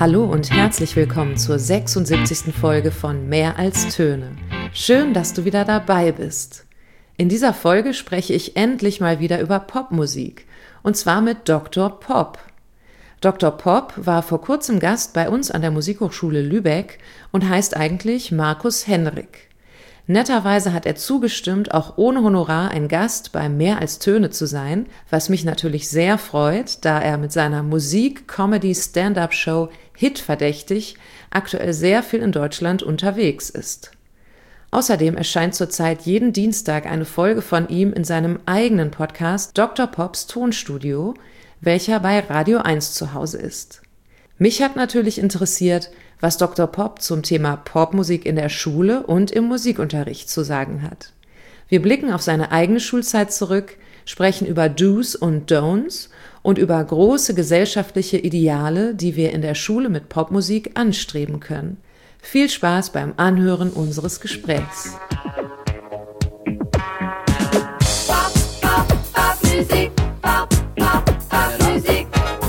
Hallo und herzlich willkommen zur 76. Folge von Mehr als Töne. Schön, dass du wieder dabei bist. In dieser Folge spreche ich endlich mal wieder über Popmusik, und zwar mit Dr. Pop. Dr. Pop war vor kurzem Gast bei uns an der Musikhochschule Lübeck und heißt eigentlich Markus Henrik. Netterweise hat er zugestimmt, auch ohne Honorar ein Gast bei Mehr als Töne zu sein, was mich natürlich sehr freut, da er mit seiner Musik-Comedy-Stand-up-Show Hitverdächtig aktuell sehr viel in Deutschland unterwegs ist. Außerdem erscheint zurzeit jeden Dienstag eine Folge von ihm in seinem eigenen Podcast Dr. Pops Tonstudio, welcher bei Radio 1 zu Hause ist. Mich hat natürlich interessiert, was Dr. Pop zum Thema Popmusik in der Schule und im Musikunterricht zu sagen hat. Wir blicken auf seine eigene Schulzeit zurück, sprechen über Do's und Don'ts und über große gesellschaftliche Ideale, die wir in der Schule mit Popmusik anstreben können. Viel Spaß beim Anhören unseres Gesprächs. Pop, Pop, Popmusik, Pop, Pop, Popmusik.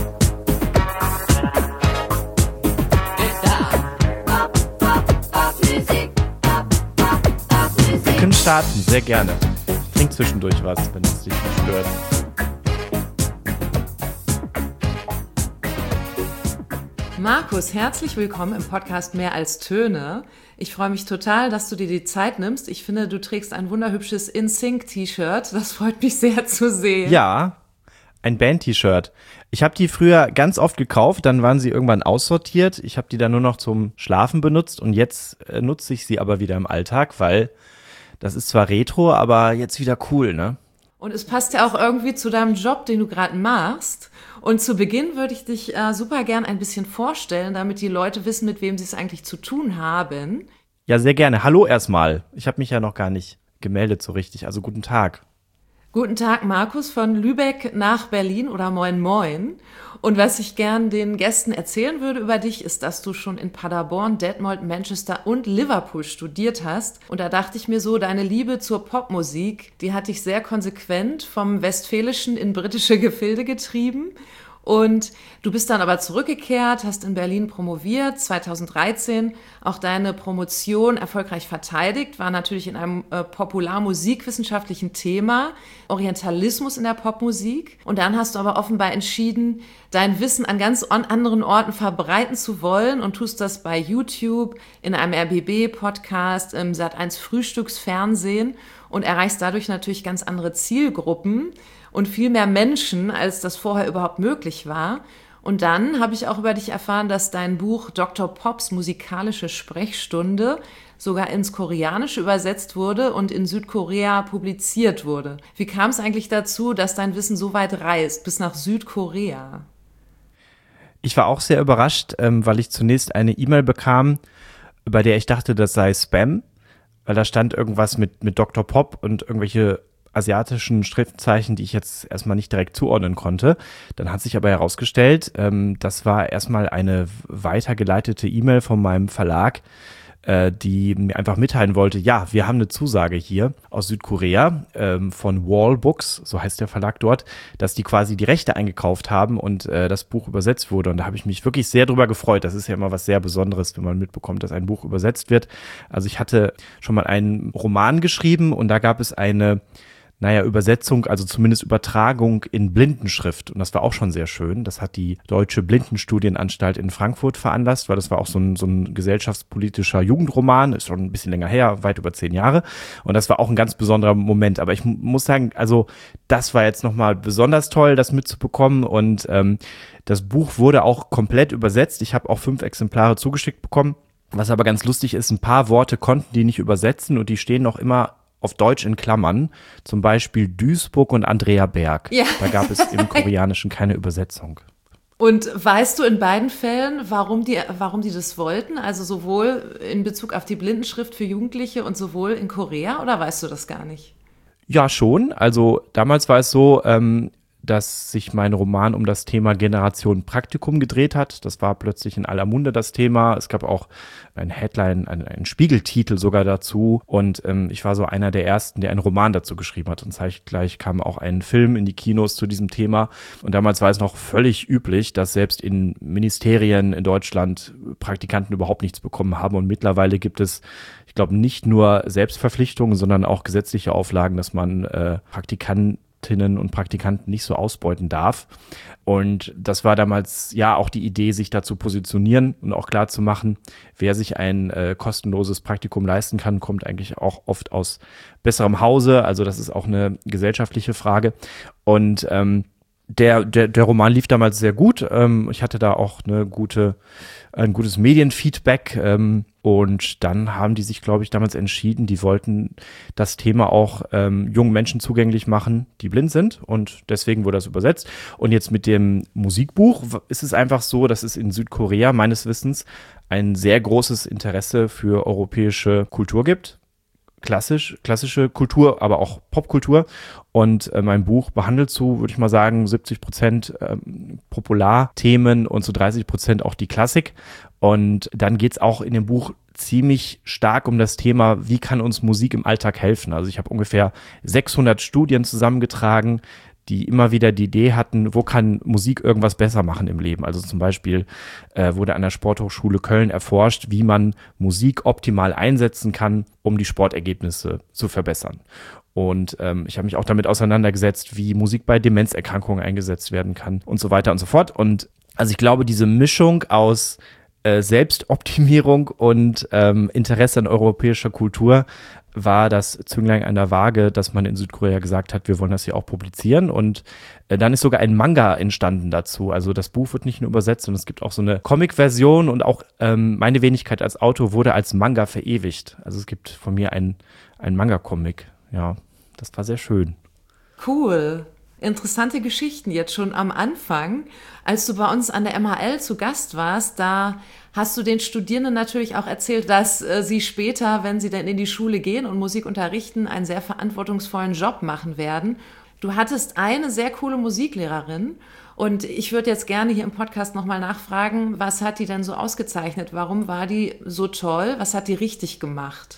Pop, Pop, Popmusik, Pop, Pop, Popmusik. Wir können starten, sehr gerne. Trink zwischendurch was, wenn es dich nicht stört. Markus, herzlich willkommen im Podcast Mehr als Töne. Ich freue mich total, dass du dir die Zeit nimmst. Ich finde, du trägst ein wunderhübsches InSync-T-Shirt. Das freut mich sehr zu sehen. Ja, ein Band-T-Shirt. Ich habe die früher ganz oft gekauft, dann waren sie irgendwann aussortiert. Ich habe die dann nur noch zum Schlafen benutzt und jetzt nutze ich sie aber wieder im Alltag, weil das ist zwar Retro, aber jetzt wieder cool, ne? Und es passt ja auch irgendwie zu deinem Job, den du gerade machst. Und zu Beginn würde ich dich super gern ein bisschen vorstellen, damit die Leute wissen, mit wem sie es eigentlich zu tun haben. Ja, sehr gerne. Hallo erstmal. Ich habe mich ja noch gar nicht gemeldet so richtig. Also guten Tag. Guten Tag, Markus, von Lübeck nach Berlin oder Moin Moin. Und was ich gern den Gästen erzählen würde über dich, ist, dass du schon in Paderborn, Detmold, Manchester und Liverpool studiert hast. Und da dachte ich mir so, deine Liebe zur Popmusik, die hat dich sehr konsequent vom Westfälischen in britische Gefilde getrieben. Und du bist dann aber zurückgekehrt, hast in Berlin promoviert, 2013 auch deine Promotion erfolgreich verteidigt, war natürlich in einem popularmusikwissenschaftlichen Thema, Orientalismus in der Popmusik. Und dann hast du aber offenbar entschieden, dein Wissen an ganz anderen Orten verbreiten zu wollen und tust das bei YouTube, in einem RBB-Podcast, im Sat.1 Frühstücksfernsehen und erreichst dadurch natürlich ganz andere Zielgruppen und viel mehr Menschen, als das vorher überhaupt möglich war. Und dann habe ich auch über dich erfahren, dass dein Buch Dr. Pops musikalische Sprechstunde sogar ins Koreanische übersetzt wurde und in Südkorea publiziert wurde. Wie kam es eigentlich dazu, dass dein Wissen so weit reist, bis nach Südkorea? Ich war auch sehr überrascht, weil ich zunächst eine E-Mail bekam, bei der ich dachte, das sei Spam, weil da stand irgendwas mit Dr. Pop und irgendwelche asiatischen Schriftzeichen, die ich jetzt erstmal nicht direkt zuordnen konnte. Dann hat sich aber herausgestellt, das war erstmal eine weitergeleitete E-Mail von meinem Verlag, die mir einfach mitteilen wollte, ja, wir haben eine Zusage hier aus Südkorea von Wall Books, so heißt der Verlag dort, dass die quasi die Rechte eingekauft haben und das Buch übersetzt wurde. Und da habe ich mich wirklich sehr drüber gefreut. Das ist ja immer was sehr Besonderes, wenn man mitbekommt, dass ein Buch übersetzt wird. Also ich hatte schon mal einen Roman geschrieben und da gab es eine Übersetzung, also zumindest Übertragung in Blindenschrift. Und das war auch schon sehr schön. Das hat die Deutsche Blindenstudienanstalt in Frankfurt veranlasst, weil das war auch so ein gesellschaftspolitischer Jugendroman, ist schon ein bisschen länger her, weit über 10 Jahre. Und das war auch ein ganz besonderer Moment. Aber ich muss sagen, also das war jetzt nochmal besonders toll, das mitzubekommen. Und das Buch wurde auch komplett übersetzt. Ich habe auch 5 Exemplare zugeschickt bekommen. Was aber ganz lustig ist, ein paar Worte konnten die nicht übersetzen und die stehen noch immer auf Deutsch in Klammern, zum Beispiel Duisburg und Andrea Berg. Ja. Da gab es im Koreanischen keine Übersetzung. Und weißt du in beiden Fällen, warum die das wollten? Also sowohl in Bezug auf die Blindenschrift für Jugendliche und sowohl in Korea, oder weißt du das gar nicht? Ja, schon. Also damals war es so, dass sich mein Roman um das Thema Generation Praktikum gedreht hat. Das war plötzlich in aller Munde das Thema. Es gab auch ein Headline, einen Spiegeltitel sogar dazu. Und ich war so einer der Ersten, der einen Roman dazu geschrieben hat. Und zeitgleich kam auch ein Film in die Kinos zu diesem Thema. Und damals war es noch völlig üblich, dass selbst in Ministerien in Deutschland Praktikanten überhaupt nichts bekommen haben. Und mittlerweile gibt es, ich glaube, nicht nur Selbstverpflichtungen, sondern auch gesetzliche Auflagen, dass man Praktikantinnen und Praktikanten nicht so ausbeuten darf. Und das war damals ja auch die Idee, sich da zu positionieren und auch klar zu machen, wer sich ein kostenloses Praktikum leisten kann, kommt eigentlich auch oft aus besserem Hause. Also das ist auch eine gesellschaftliche Frage. Und der Roman lief damals sehr gut. Ich hatte da auch ein gutes Medienfeedback. Und dann haben die sich, glaube ich, damals entschieden, die wollten das Thema auch jungen Menschen zugänglich machen, die blind sind. Und deswegen wurde das übersetzt. Und jetzt mit dem Musikbuch ist es einfach so, dass es in Südkorea meines Wissens ein sehr großes Interesse für europäische Kultur gibt. Klassische Kultur, aber auch Popkultur. Und mein Buch behandelt würde ich mal sagen, 70% Popularthemen und zu 30% auch die Klassik. Und dann geht es auch in dem Buch ziemlich stark um das Thema, wie kann uns Musik im Alltag helfen. Also ich habe ungefähr 600 Studien zusammengetragen, die immer wieder die Idee hatten, wo kann Musik irgendwas besser machen im Leben. Also zum Beispiel wurde an der Sporthochschule Köln erforscht, wie man Musik optimal einsetzen kann, um die Sportergebnisse zu verbessern. Und ich habe mich auch damit auseinandergesetzt, wie Musik bei Demenzerkrankungen eingesetzt werden kann und so weiter und so fort. Und also ich glaube, diese Mischung aus Selbstoptimierung und Interesse an europäischer Kultur war das Zünglein an der Waage, dass man in Südkorea gesagt hat, wir wollen das hier auch publizieren. Und dann ist sogar ein Manga entstanden dazu. Also das Buch wird nicht nur übersetzt, sondern es gibt auch so eine Comic-Version und auch meine Wenigkeit als Autor wurde als Manga verewigt. Also es gibt von mir ein Manga-Comic. Ja, das war sehr schön. Cool. Interessante Geschichten jetzt schon am Anfang. Als du bei uns an der MHL zu Gast warst, da hast du den Studierenden natürlich auch erzählt, dass sie später, wenn sie dann in die Schule gehen und Musik unterrichten, einen sehr verantwortungsvollen Job machen werden. Du hattest eine sehr coole Musiklehrerin und ich würde jetzt gerne hier im Podcast nochmal nachfragen, was hat die denn so ausgezeichnet? Warum war die so toll? Was hat die richtig gemacht?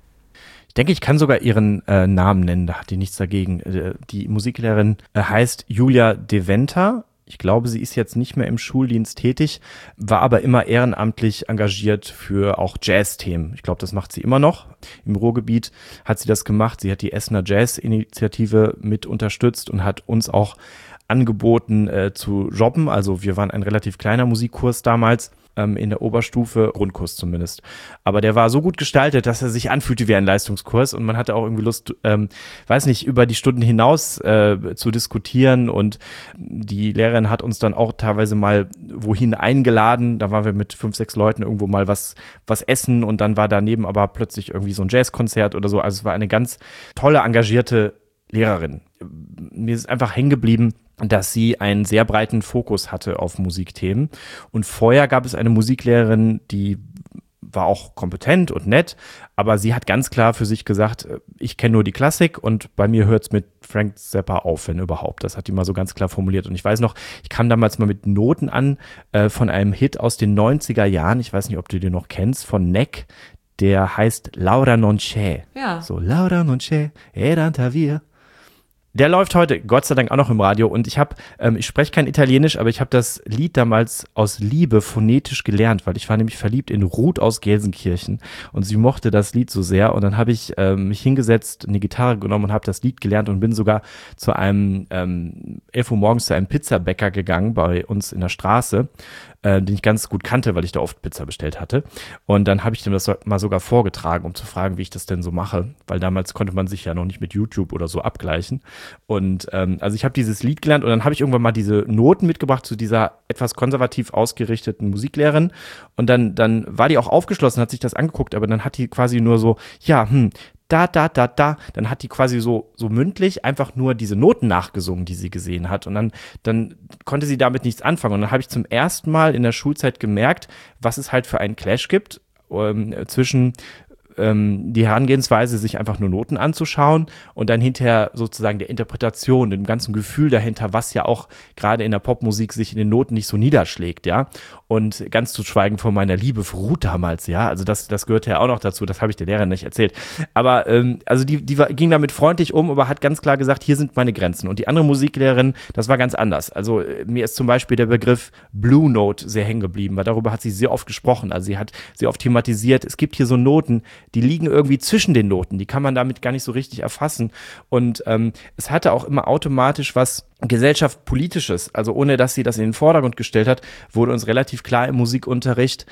Ich denke, ich kann sogar ihren Namen nennen, da hat die nichts dagegen. Die Musiklehrerin heißt Julia Deventer. Ich glaube, sie ist jetzt nicht mehr im Schuldienst tätig, war aber immer ehrenamtlich engagiert für auch Jazz-Themen. Ich glaube, das macht sie immer noch. Im Ruhrgebiet hat sie das gemacht. Sie hat die Essener Jazz-Initiative mit unterstützt und hat uns auch angeboten zu jobben. Also wir waren ein relativ kleiner Musikkurs damals. In der Oberstufe, Grundkurs zumindest. Aber der war so gut gestaltet, dass er sich anfühlte wie ein Leistungskurs und man hatte auch irgendwie Lust, weiß nicht, über die Stunden hinaus zu diskutieren und die Lehrerin hat uns dann auch teilweise mal wohin eingeladen. Da waren wir mit 5, 6 Leuten irgendwo mal was essen und dann war daneben aber plötzlich irgendwie so ein Jazzkonzert oder so. Also es war eine ganz tolle, engagierte Lehrerin. Mir ist einfach hängen geblieben, dass sie einen sehr breiten Fokus hatte auf Musikthemen. Und vorher gab es eine Musiklehrerin, die war auch kompetent und nett, aber sie hat ganz klar für sich gesagt, ich kenne nur die Klassik und bei mir hört es mit Frank Zappa auf, wenn überhaupt. Das hat die mal so ganz klar formuliert. Und ich weiß noch, ich kam damals mal mit Noten an von einem Hit aus den 90er Jahren. Ich weiß nicht, ob du den noch kennst, von Neck. Der heißt Laura non c'è. Ja. So, Laura non c'è, era Tavia. Der läuft heute, Gott sei Dank, auch noch im Radio und ich spreche kein Italienisch, aber ich habe das Lied damals aus Liebe phonetisch gelernt, weil ich war nämlich verliebt in Ruth aus Gelsenkirchen und sie mochte das Lied so sehr und dann habe ich mich hingesetzt, eine Gitarre genommen und habe das Lied gelernt und bin sogar zu einem 11 Uhr morgens zu einem Pizzabäcker gegangen bei uns in der Straße, den ich ganz gut kannte, weil ich da oft Pizza bestellt hatte. Und dann habe ich dem das mal sogar vorgetragen, um zu fragen, wie ich das denn so mache, weil damals konnte man sich ja noch nicht mit YouTube oder so abgleichen. Und also ich habe dieses Lied gelernt und dann habe ich irgendwann mal diese Noten mitgebracht zu dieser etwas konservativ ausgerichteten Musiklehrerin und dann war die auch aufgeschlossen, hat sich das angeguckt, aber dann hat die quasi nur so, ja, da, dann hat die quasi so mündlich einfach nur diese Noten nachgesungen, die sie gesehen hat und dann konnte sie damit nichts anfangen und dann habe ich zum ersten Mal in der Schulzeit gemerkt, was es halt für einen Clash gibt zwischen die Herangehensweise, sich einfach nur Noten anzuschauen und dann hinterher sozusagen der Interpretation, dem ganzen Gefühl dahinter, was ja auch gerade in der Popmusik sich in den Noten nicht so niederschlägt, ja. Und ganz zu schweigen von meiner Liebe für Ruth damals, ja. Also das gehört ja auch noch dazu, das habe ich der Lehrerin nicht erzählt. Aber also die ging damit freundlich um, aber hat ganz klar gesagt, hier sind meine Grenzen. Und die andere Musiklehrerin, das war ganz anders. Also mir ist zum Beispiel der Begriff Blue Note sehr hängen geblieben, weil darüber hat sie sehr oft gesprochen. Also sie hat sehr oft thematisiert, es gibt hier so Noten, die liegen irgendwie zwischen den Noten, die kann man damit gar nicht so richtig erfassen. Und es hatte auch immer automatisch was gesellschaftspolitisches, also ohne dass sie das in den Vordergrund gestellt hat, wurde uns relativ klar im Musikunterricht,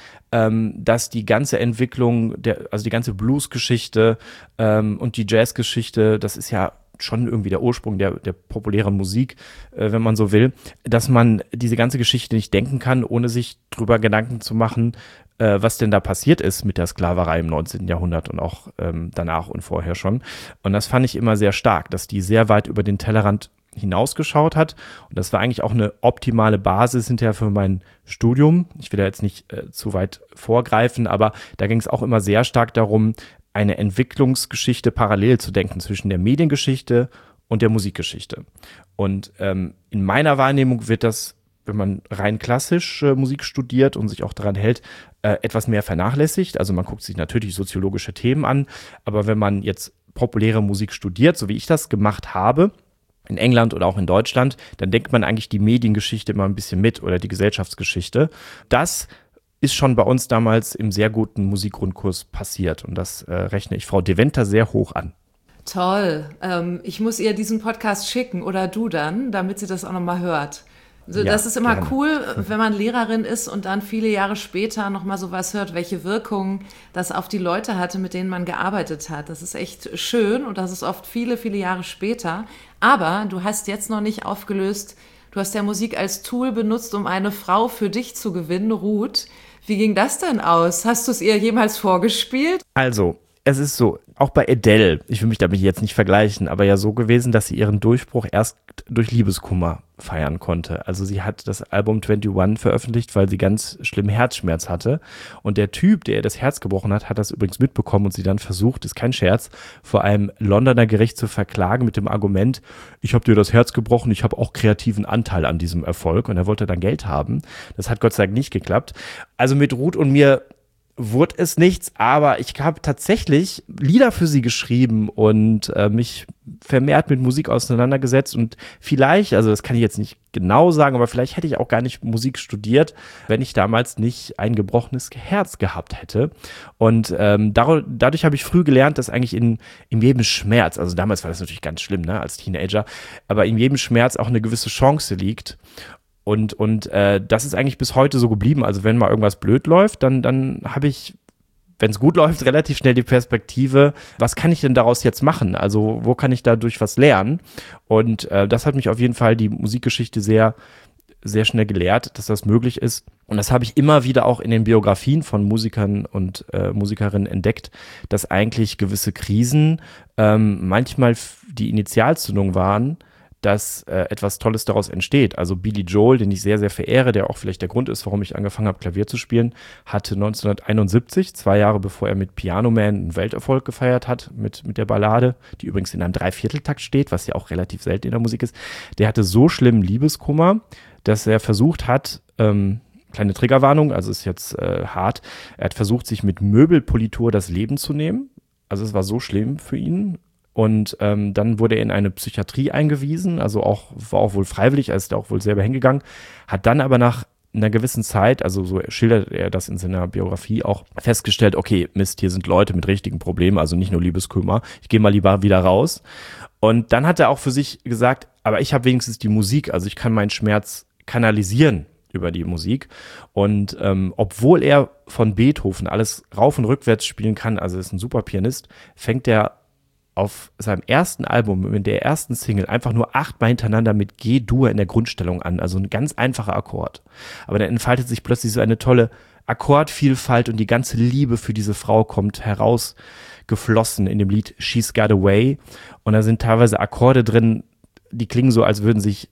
dass die ganze Entwicklung, also die ganze Blues-Geschichte und die Jazz-Geschichte, das ist ja schon irgendwie der Ursprung der populären Musik, wenn man so will, dass man diese ganze Geschichte nicht denken kann, ohne sich drüber Gedanken zu machen, was denn da passiert ist mit der Sklaverei im 19. Jahrhundert und auch danach und vorher schon. Und das fand ich immer sehr stark, dass die sehr weit über den Tellerrand hinausgeschaut hat. Und das war eigentlich auch eine optimale Basis hinterher für mein Studium. Ich will da jetzt nicht zu weit vorgreifen, aber da ging es auch immer sehr stark darum, eine Entwicklungsgeschichte parallel zu denken zwischen der Mediengeschichte und der Musikgeschichte. Und in meiner Wahrnehmung wird das, wenn man rein klassisch Musik studiert und sich auch daran hält, etwas mehr vernachlässigt. Also man guckt sich natürlich soziologische Themen an, aber wenn man jetzt populäre Musik studiert, so wie ich das gemacht habe, in England oder auch in Deutschland, dann denkt man eigentlich die Mediengeschichte immer ein bisschen mit oder die Gesellschaftsgeschichte. Das ist schon bei uns damals im sehr guten Musikgrundkurs passiert und das rechne ich Frau Deventer sehr hoch an. Toll. Ich muss ihr diesen Podcast schicken oder du dann, damit sie das auch nochmal hört. Also Ja, das ist immer gerne. cool, wenn man Lehrerin ist und dann viele Jahre später nochmal sowas hört, welche Wirkung das auf die Leute hatte, mit denen man gearbeitet hat. Das ist echt schön und das ist oft viele, viele Jahre später. Aber du hast jetzt noch nicht aufgelöst, du hast ja Musik als Tool benutzt, um eine Frau für dich zu gewinnen, Ruth. Wie ging das denn aus? Hast du es ihr jemals vorgespielt? Also, es ist so, auch bei Adele, ich will mich damit jetzt nicht vergleichen, aber ja so gewesen, dass sie ihren Durchbruch erst durch Liebeskummer feiern konnte. Also sie hat das Album 21 veröffentlicht, weil sie ganz schlimm Herzschmerz hatte. Und der Typ, der ihr das Herz gebrochen hat, hat das übrigens mitbekommen und sie dann versucht, ist kein Scherz, vor einem Londoner Gericht zu verklagen mit dem Argument, ich habe dir das Herz gebrochen, ich habe auch kreativen Anteil an diesem Erfolg. Und er wollte dann Geld haben. Das hat Gott sei Dank nicht geklappt. Also mit Ruth und mir wurde es nichts, aber ich habe tatsächlich Lieder für sie geschrieben und mich vermehrt mit Musik auseinandergesetzt und vielleicht, also das kann ich jetzt nicht genau sagen, aber vielleicht hätte ich auch gar nicht Musik studiert, wenn ich damals nicht ein gebrochenes Herz gehabt hätte. Und dadurch habe ich früh gelernt, dass eigentlich in jedem Schmerz, also damals war das natürlich ganz schlimm, ne, als Teenager, aber in jedem Schmerz auch eine gewisse Chance liegt. Und das ist eigentlich bis heute so geblieben. Also wenn mal irgendwas blöd läuft, dann habe ich, wenn es gut läuft, relativ schnell die Perspektive, was kann ich denn daraus jetzt machen? Also wo kann ich dadurch was lernen? Und das hat mich auf jeden Fall die Musikgeschichte sehr, sehr schnell gelehrt, dass das möglich ist. Und das habe ich immer wieder auch in den Biografien von Musikern und Musikerinnen entdeckt, dass eigentlich gewisse Krisen manchmal die Initialzündung waren, dass etwas Tolles daraus entsteht. Also Billy Joel, den ich sehr, sehr verehre, der auch vielleicht der Grund ist, warum ich angefangen habe, Klavier zu spielen, hatte 1971, 2 Jahre bevor er mit Piano Man einen Welterfolg gefeiert hat, mit der Ballade, die übrigens in einem Dreivierteltakt steht, was ja auch relativ selten in der Musik ist, der hatte so schlimmen Liebeskummer, dass er versucht hat, kleine Triggerwarnung, also ist jetzt hart, er hat versucht, sich mit Möbelpolitur das Leben zu nehmen. Also es war so schlimm für ihn. Und dann wurde er in eine Psychiatrie eingewiesen, also war auch wohl freiwillig, er ist da auch wohl selber hingegangen, hat dann aber nach einer gewissen Zeit, also so schildert er das in seiner Biografie auch, festgestellt, okay, Mist, hier sind Leute mit richtigen Problemen, also nicht nur Liebeskümmer, ich gehe mal lieber wieder raus. Und dann hat er auch für sich gesagt, aber ich habe wenigstens die Musik, also ich kann meinen Schmerz kanalisieren über die Musik. Und obwohl er von Beethoven alles rauf und rückwärts spielen kann, also ist ein super Pianist, fängt er auf seinem ersten Album, mit der ersten Single, einfach nur 8-mal hintereinander mit G-Dur in der Grundstellung an. Also ein ganz einfacher Akkord. Aber dann entfaltet sich plötzlich so eine tolle Akkordvielfalt und die ganze Liebe für diese Frau kommt herausgeflossen in dem Lied She's Got Away. Und da sind teilweise Akkorde drin, die klingen so, als würden sich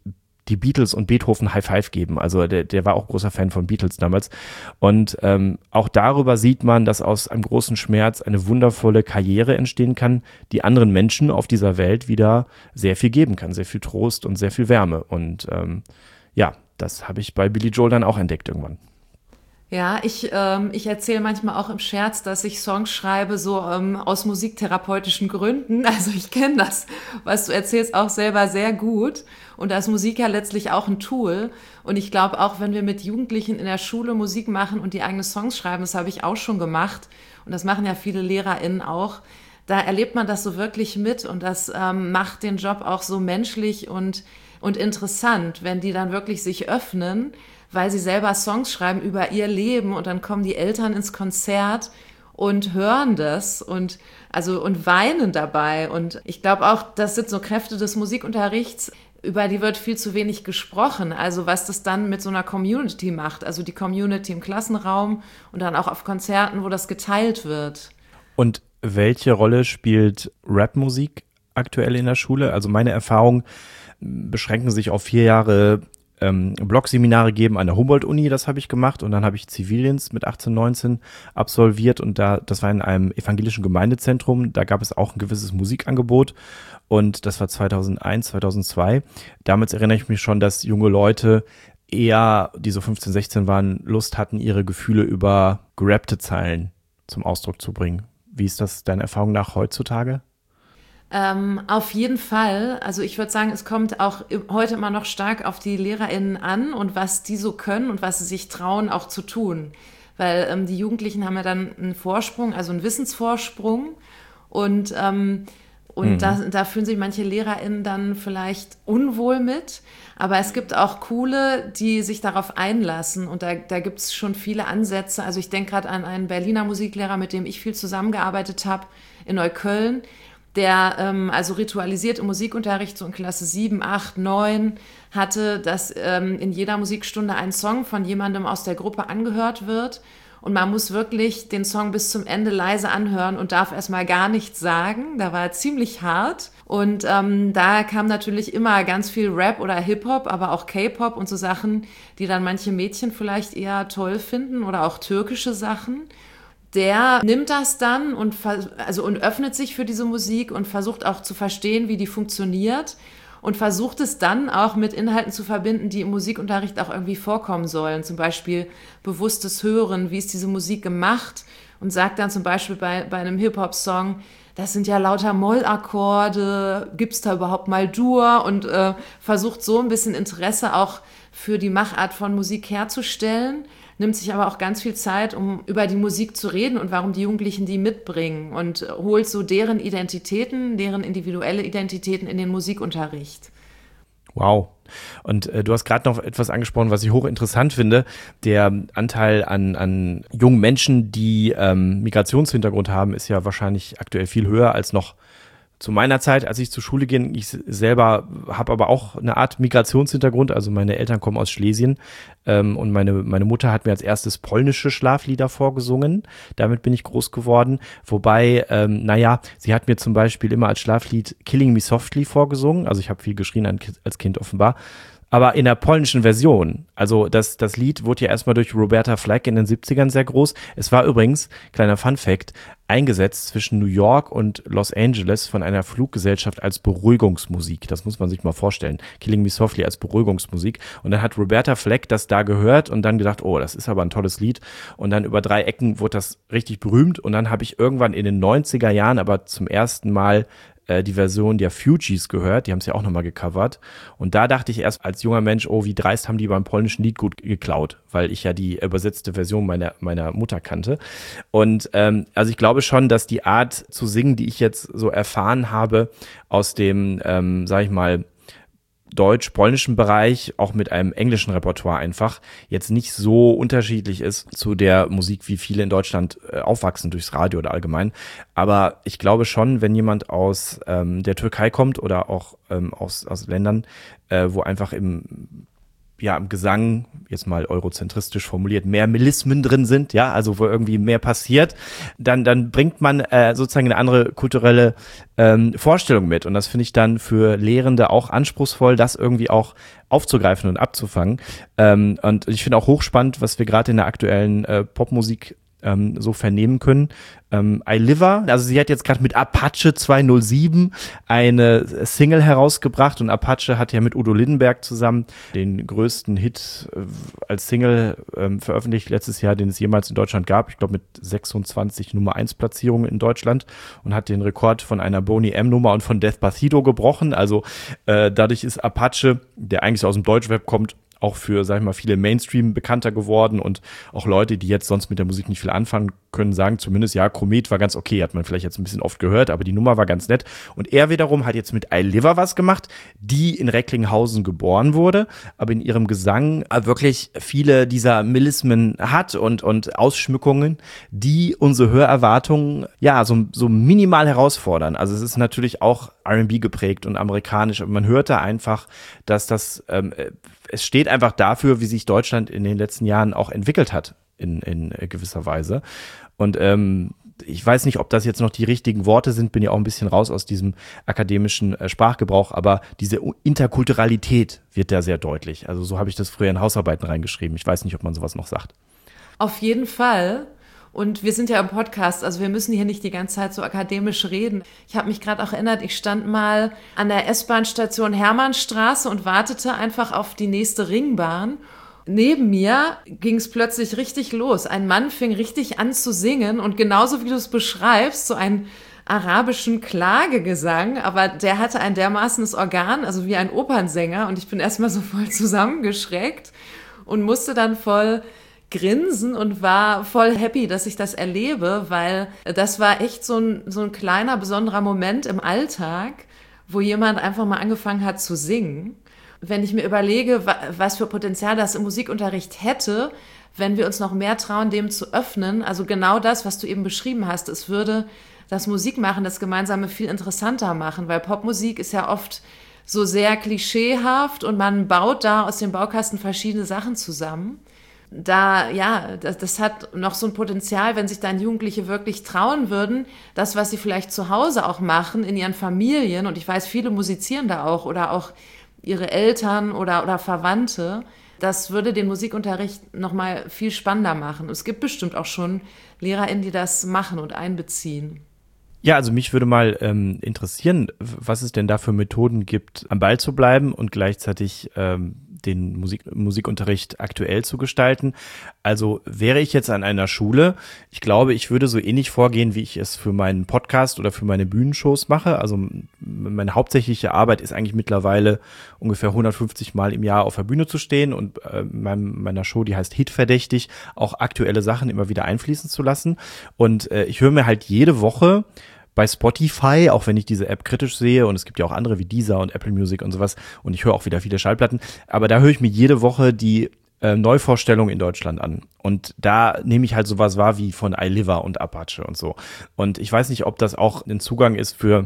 die Beatles und Beethoven High Five geben. Also der war auch großer Fan von Beatles damals. Und auch darüber sieht man, dass aus einem großen Schmerz eine wundervolle Karriere entstehen kann, die anderen Menschen auf dieser Welt wieder sehr viel geben kann, sehr viel Trost und sehr viel Wärme. Und ja, das habe ich bei Billy Joel dann auch entdeckt irgendwann. Ja, ich erzähle manchmal auch im Scherz, dass ich Songs schreibe, so aus musiktherapeutischen Gründen. Also ich kenne das, was du erzählst, auch selber sehr gut. Und da ist Musik ja letztlich auch ein Tool. Und ich glaube auch, wenn wir mit Jugendlichen in der Schule Musik machen und die eigene Songs schreiben, das habe ich auch schon gemacht. Und das machen ja viele LehrerInnen auch. Da erlebt man das so wirklich mit und das macht den Job auch so menschlich und interessant, wenn die dann wirklich sich öffnen, weil sie selber Songs schreiben über ihr Leben und dann kommen die Eltern ins Konzert und hören das und weinen dabei. Und ich glaube auch, das sind so Kräfte des Musikunterrichts, über die wird viel zu wenig gesprochen. Also was das dann mit so einer Community macht, also die Community im Klassenraum und dann auch auf Konzerten, wo das geteilt wird. Und welche Rolle spielt Rapmusik aktuell in der Schule? Also meine Erfahrungen beschränken sich auf 4 Jahre Blogseminare geben an der Humboldt-Uni, das habe ich gemacht und dann habe ich Zivildienst mit 18, 19 absolviert und das war in einem evangelischen Gemeindezentrum, da gab es auch ein gewisses Musikangebot und das war 2001, 2002. Damals erinnere ich mich schon, dass junge Leute eher, die so 15, 16 waren, Lust hatten, ihre Gefühle über gerappte Zeilen zum Ausdruck zu bringen. Wie ist das deiner Erfahrung nach heutzutage? Auf jeden Fall. Also ich würde sagen, es kommt auch heute immer noch stark auf die LehrerInnen an und was die so können und was sie sich trauen auch zu tun. Weil die Jugendlichen haben ja dann einen Vorsprung, also einen Wissensvorsprung und da fühlen sich manche LehrerInnen dann vielleicht unwohl mit. Aber es gibt auch coole, die sich darauf einlassen und da gibt es schon viele Ansätze. Also ich denke gerade an einen Berliner Musiklehrer, mit dem ich viel zusammengearbeitet habe in Neukölln, der also ritualisiert im Musikunterricht so in Klasse 7, 8, 9 hatte, dass in jeder Musikstunde ein Song von jemandem aus der Gruppe angehört wird und man muss wirklich den Song bis zum Ende leise anhören und darf erstmal gar nichts sagen. Da war er ziemlich hart und da kam natürlich immer ganz viel Rap oder Hip-Hop, aber auch K-Pop und so Sachen, die dann manche Mädchen vielleicht eher toll finden oder auch türkische Sachen. Der nimmt das dann und öffnet sich für diese Musik und versucht auch zu verstehen, wie die funktioniert und versucht es dann auch mit Inhalten zu verbinden, die im Musikunterricht auch irgendwie vorkommen sollen. Zum Beispiel bewusstes Hören, wie ist diese Musik gemacht und sagt dann zum Beispiel bei einem Hip-Hop-Song, das sind ja lauter Mollakkorde, gibt's da überhaupt mal Dur und versucht so ein bisschen Interesse auch für die Machart von Musik herzustellen. Nimmt sich aber auch ganz viel Zeit, um über die Musik zu reden und warum die Jugendlichen die mitbringen und holt so deren Identitäten, deren individuelle Identitäten in den Musikunterricht. Wow. Und du hast gerade noch etwas angesprochen, was ich hochinteressant finde. Der Anteil an jungen Menschen, die Migrationshintergrund haben, ist ja wahrscheinlich aktuell viel höher als noch zu meiner Zeit, als ich zur Schule ging. Ich selber habe aber auch eine Art Migrationshintergrund. Also meine Eltern kommen aus Schlesien und meine Mutter hat mir als erstes polnische Schlaflieder vorgesungen. Damit bin ich groß geworden. Wobei, sie hat mir zum Beispiel immer als Schlaflied Killing Me Softly vorgesungen. Also ich habe viel geschrien als Kind offenbar. Aber in der polnischen Version, also das Lied wurde ja erstmal durch Roberta Flack in den 70ern sehr groß. Es war übrigens, kleiner Fun-Fact, eingesetzt zwischen New York und Los Angeles von einer Fluggesellschaft als Beruhigungsmusik. Das muss man sich mal vorstellen. Killing Me Softly als Beruhigungsmusik. Und dann hat Roberta Flack das da gehört und dann gedacht, oh, das ist aber ein tolles Lied. Und dann über 3 Ecken wurde das richtig berühmt. Und dann habe ich irgendwann in den 90er Jahren aber zum ersten Mal die Version der Fugees gehört, die haben es ja auch nochmal gecovert und da dachte ich erst als junger Mensch, oh, wie dreist haben die beim polnischen Lied gut geklaut, weil ich ja die übersetzte Version meiner Mutter kannte und also ich glaube schon, dass die Art zu singen, die ich jetzt so erfahren habe aus dem, sag ich mal, deutsch-polnischen Bereich, auch mit einem englischen Repertoire einfach, jetzt nicht so unterschiedlich ist zu der Musik, wie viele in Deutschland aufwachsen durchs Radio oder allgemein. Aber ich glaube schon, wenn jemand aus der Türkei kommt oder auch aus Ländern, wo einfach im ja im Gesang, jetzt mal eurozentristisch formuliert, mehr Melismen drin sind, ja, also wo irgendwie mehr passiert, dann bringt man sozusagen eine andere kulturelle Vorstellung mit. Und das finde ich dann für Lehrende auch anspruchsvoll, das irgendwie auch aufzugreifen und abzufangen. Und ich finde auch hochspannend, was wir gerade in der aktuellen Popmusik so vernehmen können. Iliva, also sie hat jetzt gerade mit Apache 207 eine Single herausgebracht und Apache hat ja mit Udo Lindenberg zusammen den größten Hit als Single veröffentlicht letztes Jahr, den es jemals in Deutschland gab. Ich glaube mit 26 Nummer 1 Platzierungen in Deutschland und hat den Rekord von einer Boney M Nummer und von Despacito gebrochen. Also dadurch ist Apache, der eigentlich aus dem Deutschrap kommt, auch für, sag ich mal, viele Mainstream bekannter geworden und auch Leute, die jetzt sonst mit der Musik nicht viel anfangen können, sagen zumindest, ja, Komet war ganz okay, hat man vielleicht jetzt ein bisschen oft gehört, aber die Nummer war ganz nett. Und er wiederum hat jetzt mit Iliva was gemacht, die in Recklinghausen geboren wurde, aber in ihrem Gesang wirklich viele dieser Melismen hat und Ausschmückungen, die unsere Hörerwartungen, ja, so minimal herausfordern. Also es ist natürlich auch R&B geprägt und amerikanisch, aber man hört da einfach, dass das es steht einfach dafür, wie sich Deutschland in den letzten Jahren auch entwickelt hat, in gewisser Weise. Und ich weiß nicht, ob das jetzt noch die richtigen Worte sind, bin ja auch ein bisschen raus aus diesem akademischen Sprachgebrauch, aber diese Interkulturalität wird da sehr deutlich. Also so habe ich das früher in Hausarbeiten reingeschrieben. Ich weiß nicht, ob man sowas noch sagt. Auf jeden Fall. Und wir sind ja im Podcast, also wir müssen hier nicht die ganze Zeit so akademisch reden. Ich habe mich gerade auch erinnert, ich stand mal an der S-Bahn-Station Hermannstraße und wartete einfach auf die nächste Ringbahn. Neben mir ging es plötzlich richtig los. Ein Mann fing richtig an zu singen und genauso wie du es beschreibst, so einen arabischen Klagegesang, aber der hatte ein dermaßenes Organ, also wie ein Opernsänger, und ich bin erstmal so voll zusammengeschreckt und musste dann voll grinsen und war voll happy, dass ich das erlebe, weil das war echt so ein kleiner, besonderer Moment im Alltag, wo jemand einfach mal angefangen hat zu singen. Wenn ich mir überlege, was für Potenzial das im Musikunterricht hätte, wenn wir uns noch mehr trauen, dem zu öffnen, also genau das, was du eben beschrieben hast, es würde das Musikmachen, das Gemeinsame viel interessanter machen, weil Popmusik ist ja oft so sehr klischeehaft und man baut da aus dem Baukasten verschiedene Sachen zusammen. Das hat noch so ein Potenzial, wenn sich dann Jugendliche wirklich trauen würden, das, was sie vielleicht zu Hause auch machen, in ihren Familien, und ich weiß, viele musizieren da auch, oder auch ihre Eltern oder Verwandte, das würde den Musikunterricht nochmal viel spannender machen. Es gibt bestimmt auch schon LehrerInnen, die das machen und einbeziehen. Ja, also mich würde mal interessieren, was es denn da für Methoden gibt, am Ball zu bleiben und gleichzeitig den Musikunterricht aktuell zu gestalten. Also wäre ich jetzt an einer Schule, ich glaube, ich würde so ähnlich vorgehen, wie ich es für meinen Podcast oder für meine Bühnenshows mache. Also meine hauptsächliche Arbeit ist eigentlich mittlerweile ungefähr 150 Mal im Jahr auf der Bühne zu stehen und meiner Show, die heißt Hitverdächtig, auch aktuelle Sachen immer wieder einfließen zu lassen. Und ich höre mir halt jede Woche bei Spotify, auch wenn ich diese App kritisch sehe, und es gibt ja auch andere wie Deezer und Apple Music und sowas, und ich höre auch wieder viele Schallplatten, aber da höre ich mir jede Woche die Neuvorstellung in Deutschland an. Und da nehme ich halt sowas wahr wie von Iliva und Apache und so. Und ich weiß nicht, ob das auch ein Zugang ist für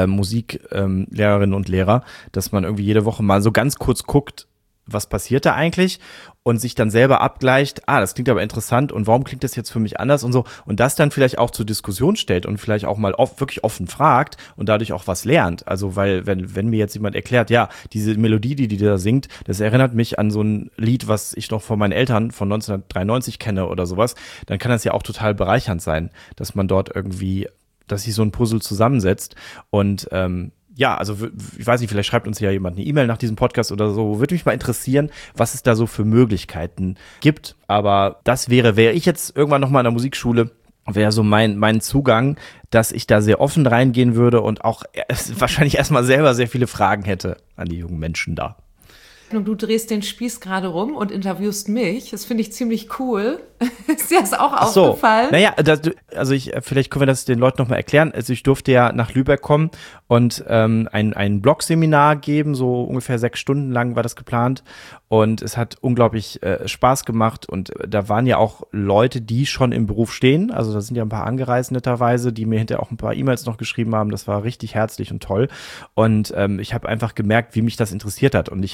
Musiklehrerinnen und Lehrer, dass man irgendwie jede Woche mal so ganz kurz guckt, was passiert da eigentlich, und sich dann selber abgleicht, das klingt aber interessant und warum klingt das jetzt für mich anders und so, und das dann vielleicht auch zur Diskussion stellt und vielleicht auch mal wirklich offen fragt und dadurch auch was lernt. Also weil, wenn mir jetzt jemand erklärt, ja, diese Melodie, die da singt, das erinnert mich an so ein Lied, was ich noch von meinen Eltern von 1993 kenne oder sowas, dann kann das ja auch total bereichernd sein, dass man dort irgendwie, dass sich so ein Puzzle zusammensetzt. Und ja, also ich weiß nicht, vielleicht schreibt uns ja jemand eine E-Mail nach diesem Podcast oder so. Würde mich mal interessieren, was es da so für Möglichkeiten gibt. Aber das wäre ich jetzt irgendwann nochmal in der Musikschule, wäre so mein Zugang, dass ich da sehr offen reingehen würde und auch wahrscheinlich erstmal selber sehr viele Fragen hätte an die jungen Menschen da. Und du drehst den Spieß gerade rum und interviewst mich. Das finde ich ziemlich cool. Ist dir das auch aufgefallen? Naja, vielleicht können wir das den Leuten nochmal erklären. Also ich durfte ja nach Lübeck kommen und ein Blog-Seminar geben, so ungefähr 6 Stunden lang war das geplant. Und es hat unglaublich Spaß gemacht. Und da waren ja auch Leute, die schon im Beruf stehen. Also da sind ja ein paar angereist netterweise, die mir hinterher auch ein paar E-Mails noch geschrieben haben. Das war richtig herzlich und toll. Und ich habe einfach gemerkt, wie mich das interessiert hat. Und ich habe jetzt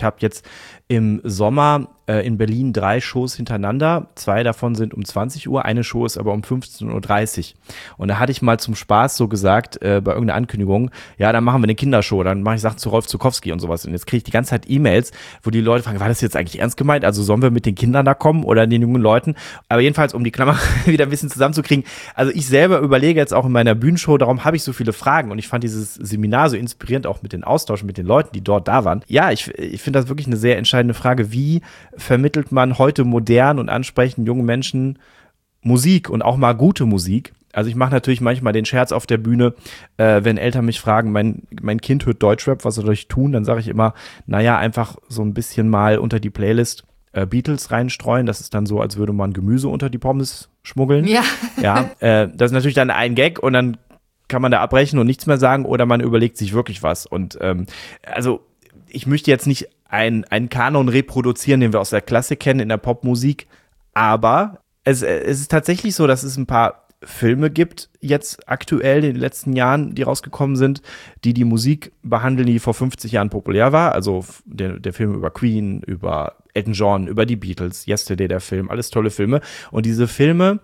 im Sommer in Berlin 3 Shows hintereinander. 2 davon sind um 20 Uhr, eine Show ist aber um 15:30 Uhr. Und da hatte ich mal zum Spaß so gesagt, bei irgendeiner Ankündigung, ja, dann machen wir eine Kindershow, dann mache ich Sachen zu Rolf Zukowski und sowas. Und jetzt kriege ich die ganze Zeit E-Mails, wo die Leute fragen, war das jetzt eigentlich ernst gemeint? Also sollen wir mit den Kindern da kommen oder den jungen Leuten? Aber jedenfalls, um die Klammer wieder ein bisschen zusammenzukriegen, also ich selber überlege jetzt auch in meiner Bühnenshow, darum habe ich so viele Fragen und ich fand dieses Seminar so inspirierend, auch mit den Austauschen mit den Leuten, die dort da waren. Ja, ich finde das wirklich eine sehr entscheidende Frage, wie vermittelt man heute modern und ansprechend jungen Menschen Musik und auch mal gute Musik. Also ich mache natürlich manchmal den Scherz auf der Bühne, wenn Eltern mich fragen, mein Kind hört Deutschrap, was soll ich tun? Dann sage ich immer, naja, einfach so ein bisschen mal unter die Playlist Beatles reinstreuen. Das ist dann so, als würde man Gemüse unter die Pommes schmuggeln. Ja. Ja, das ist natürlich dann ein Gag und dann kann man da abbrechen und nichts mehr sagen oder man überlegt sich wirklich was. Und also ich möchte jetzt nicht einen Kanon reproduzieren, den wir aus der Klassik kennen in der Popmusik, aber es ist tatsächlich so, dass es ein paar Filme gibt, jetzt aktuell in den letzten Jahren, die rausgekommen sind, die Musik behandeln, die vor 50 Jahren populär war. Also der Film über Queen, über Elton John, über die Beatles, Yesterday der Film, alles tolle Filme. Und diese Filme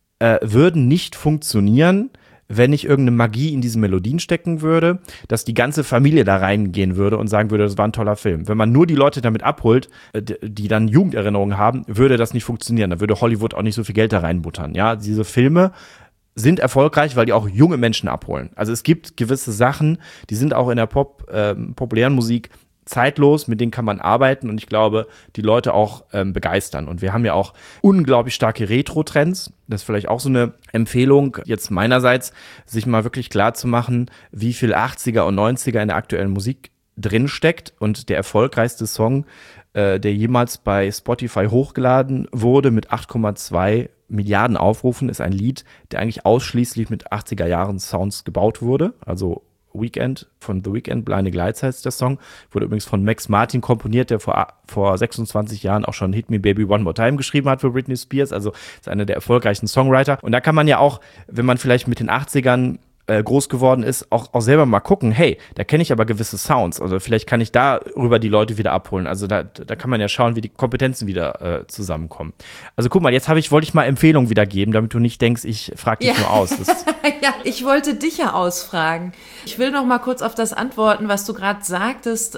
würden nicht funktionieren, wenn ich irgendeine Magie in diese Melodien stecken würde, dass die ganze Familie da reingehen würde und sagen würde, das war ein toller Film. Wenn man nur die Leute damit abholt, die dann Jugenderinnerungen haben, würde das nicht funktionieren. Da würde Hollywood auch nicht so viel Geld da reinbuttern. Ja, diese Filme sind erfolgreich, weil die auch junge Menschen abholen. Also es gibt gewisse Sachen, die sind auch in der populären Musik zeitlos, mit denen kann man arbeiten und ich glaube, die Leute auch begeistern. Und wir haben ja auch unglaublich starke Retro-Trends. Das ist vielleicht auch so eine Empfehlung, jetzt meinerseits, sich mal wirklich klar zu machen, wie viel 80er und 90er in der aktuellen Musik drinsteckt. Und der erfolgreichste Song, der jemals bei Spotify hochgeladen wurde mit 8,2 Milliarden Aufrufen, ist ein Lied, der eigentlich ausschließlich mit 80er Jahren Sounds gebaut wurde. Also Weekend von The Weeknd, Blinding Lights heißt der Song. Wurde übrigens von Max Martin komponiert, der vor 26 Jahren auch schon Hit Me Baby One More Time geschrieben hat für Britney Spears. Also ist einer der erfolgreichsten Songwriter. Und da kann man ja auch, wenn man vielleicht mit den 80ern groß geworden ist, auch selber mal gucken, hey, da kenne ich aber gewisse Sounds. Also vielleicht kann ich darüber die Leute wieder abholen. Also da kann man ja schauen, wie die Kompetenzen wieder zusammenkommen. Also guck mal, jetzt wollte ich mal Empfehlungen wieder geben, damit du nicht denkst, ich frage dich nur aus. Ja, ich wollte dich ja ausfragen. Ich will noch mal kurz auf das antworten, was du gerade sagtest.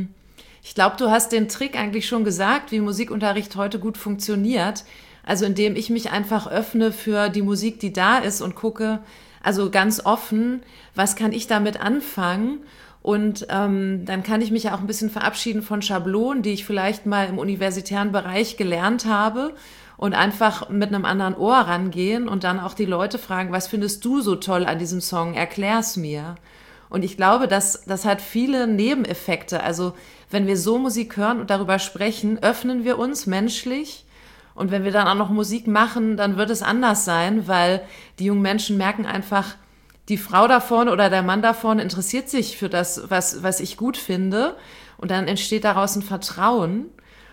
Ich glaube, du hast den Trick eigentlich schon gesagt, wie Musikunterricht heute gut funktioniert. Also indem ich mich einfach öffne für die Musik, die da ist und gucke, also ganz offen, was kann ich damit anfangen? Und dann kann ich mich ja auch ein bisschen verabschieden von Schablonen, die ich vielleicht mal im universitären Bereich gelernt habe und einfach mit einem anderen Ohr rangehen und dann auch die Leute fragen, was findest du so toll an diesem Song? Erklär's mir. Und ich glaube, das hat viele Nebeneffekte. Also wenn wir so Musik hören und darüber sprechen, öffnen wir uns menschlich. Und wenn wir dann auch noch Musik machen, dann wird es anders sein, weil die jungen Menschen merken einfach, die Frau da vorne oder der Mann da vorne interessiert sich für das, was ich gut finde. Und dann entsteht daraus ein Vertrauen.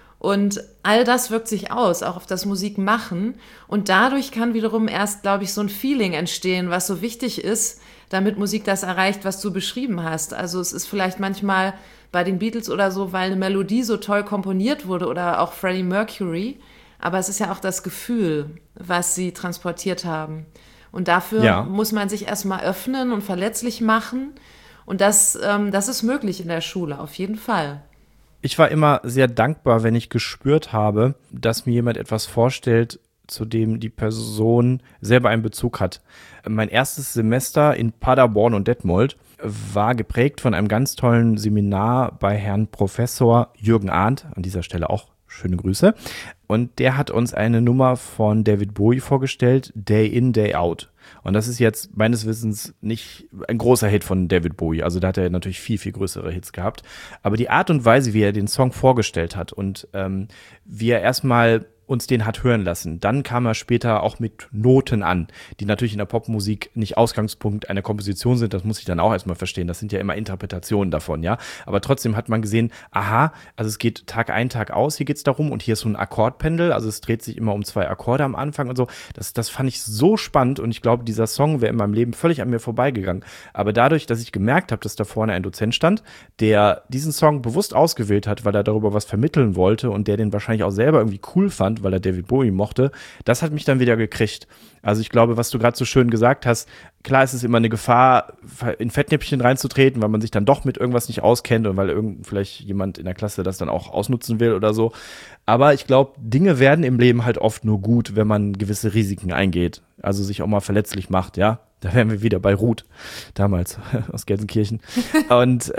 Und all das wirkt sich aus, auch auf das Musikmachen. Und dadurch kann wiederum erst, glaube ich, so ein Feeling entstehen, was so wichtig ist, damit Musik das erreicht, was du beschrieben hast. Also es ist vielleicht manchmal bei den Beatles oder so, weil eine Melodie so toll komponiert wurde oder auch Freddie Mercury. Aber es ist ja auch das Gefühl, was sie transportiert haben. Und dafür muss man sich erstmal öffnen und verletzlich machen. Und das ist möglich in der Schule, auf jeden Fall. Ich war immer sehr dankbar, wenn ich gespürt habe, dass mir jemand etwas vorstellt, zu dem die Person selber einen Bezug hat. Mein erstes Semester in Paderborn und Detmold war geprägt von einem ganz tollen Seminar bei Herrn Professor Jürgen Arndt, an dieser Stelle auch schöne Grüße. Und der hat uns eine Nummer von David Bowie vorgestellt, Day In, Day Out. Und das ist jetzt meines Wissens nicht ein großer Hit von David Bowie. Also da hat er natürlich viel, viel größere Hits gehabt. Aber die Art und Weise, wie er den Song vorgestellt hat und wie er erstmal uns den hat hören lassen. Dann kam er später auch mit Noten an, die natürlich in der Popmusik nicht Ausgangspunkt einer Komposition sind. Das muss ich dann auch erstmal verstehen. Das sind ja immer Interpretationen davon, ja. Aber trotzdem hat man gesehen, aha, also es geht Tag ein, Tag aus, hier geht's darum und hier ist so ein Akkordpendel, also es dreht sich immer um 2 Akkorde am Anfang und so. Das fand ich so spannend und ich glaube, dieser Song wäre in meinem Leben völlig an mir vorbeigegangen. Aber dadurch, dass ich gemerkt habe, dass da vorne ein Dozent stand, der diesen Song bewusst ausgewählt hat, weil er darüber was vermitteln wollte und der den wahrscheinlich auch selber irgendwie cool fand, weil er David Bowie mochte, das hat mich dann wieder gekriegt. Also ich glaube, was du gerade so schön gesagt hast, klar ist es immer eine Gefahr, in Fettnäpfchen reinzutreten, weil man sich dann doch mit irgendwas nicht auskennt und weil vielleicht jemand in der Klasse das dann auch ausnutzen will oder so. Aber ich glaube, Dinge werden im Leben halt oft nur gut, wenn man gewisse Risiken eingeht. Also sich auch mal verletzlich macht, ja. Da wären wir wieder bei Ruth, damals aus Gelsenkirchen. Und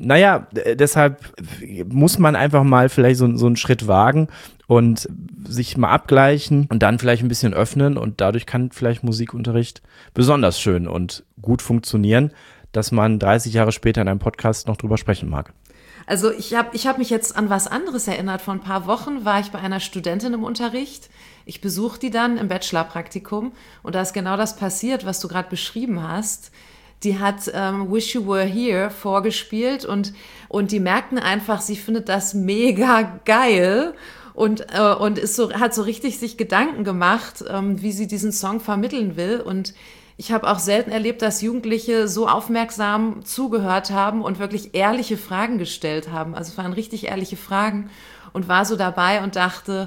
deshalb muss man einfach mal vielleicht so einen Schritt wagen und sich mal abgleichen und dann vielleicht ein bisschen öffnen. Und dadurch kann vielleicht Musikunterricht besonders schön und gut funktionieren, dass man 30 Jahre später in einem Podcast noch drüber sprechen mag. Also ich hab mich jetzt an was anderes erinnert. Vor ein paar Wochen war ich bei einer Studentin im Unterricht. Ich besuche die dann im Bachelorpraktikum und da ist genau das passiert, was du gerade beschrieben hast. Die hat Wish You Were Here vorgespielt und die merkten einfach, sie findet das mega geil und hat so richtig sich Gedanken gemacht, wie sie diesen Song vermitteln will. Und ich habe auch selten erlebt, dass Jugendliche so aufmerksam zugehört haben und wirklich ehrliche Fragen gestellt haben. Also es waren richtig ehrliche Fragen und war so dabei und dachte,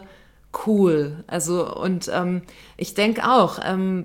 cool. Also und ich denke auch,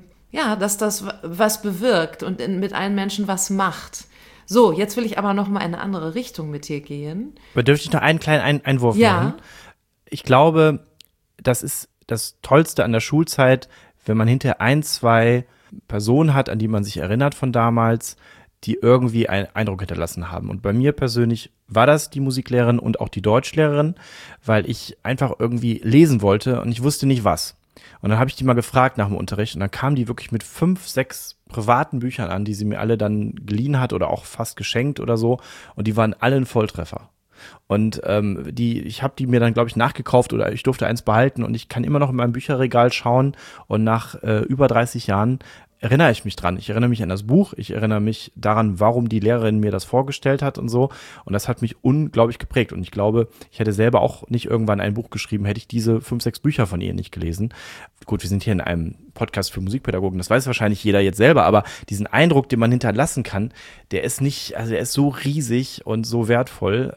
dass das was bewirkt und mit allen Menschen was macht. So, jetzt will ich aber noch mal in eine andere Richtung mit dir gehen. Aber dürfte ich noch einen kleinen Einwurf Ja. machen? Ich glaube, das ist das Tollste an der Schulzeit, wenn man hinterher 1, 2 Personen hat, an die man sich erinnert von damals, die irgendwie einen Eindruck hinterlassen haben. Und bei mir persönlich war das die Musiklehrerin und auch die Deutschlehrerin, weil ich einfach irgendwie lesen wollte und ich wusste nicht was. Und dann habe ich die mal gefragt nach dem Unterricht und dann kamen die wirklich mit 5, 6 privaten Büchern an, die sie mir alle dann geliehen hat oder auch fast geschenkt oder so. Und die waren alle ein Volltreffer. Und ich habe die mir dann, glaube ich, nachgekauft oder ich durfte eins behalten und ich kann immer noch in meinem Bücherregal schauen und nach über 30 Jahren erinnere ich mich dran. Ich erinnere mich an das Buch, ich erinnere mich daran, warum die Lehrerin mir das vorgestellt hat und so. Und das hat mich unglaublich geprägt. Und ich glaube, ich hätte selber auch nicht irgendwann ein Buch geschrieben, hätte ich diese 5, 6 Bücher von ihr nicht gelesen. Gut, wir sind hier in einem Podcast für Musikpädagogen, das weiß wahrscheinlich jeder jetzt selber, aber diesen Eindruck, den man hinterlassen kann, der ist so riesig und so wertvoll.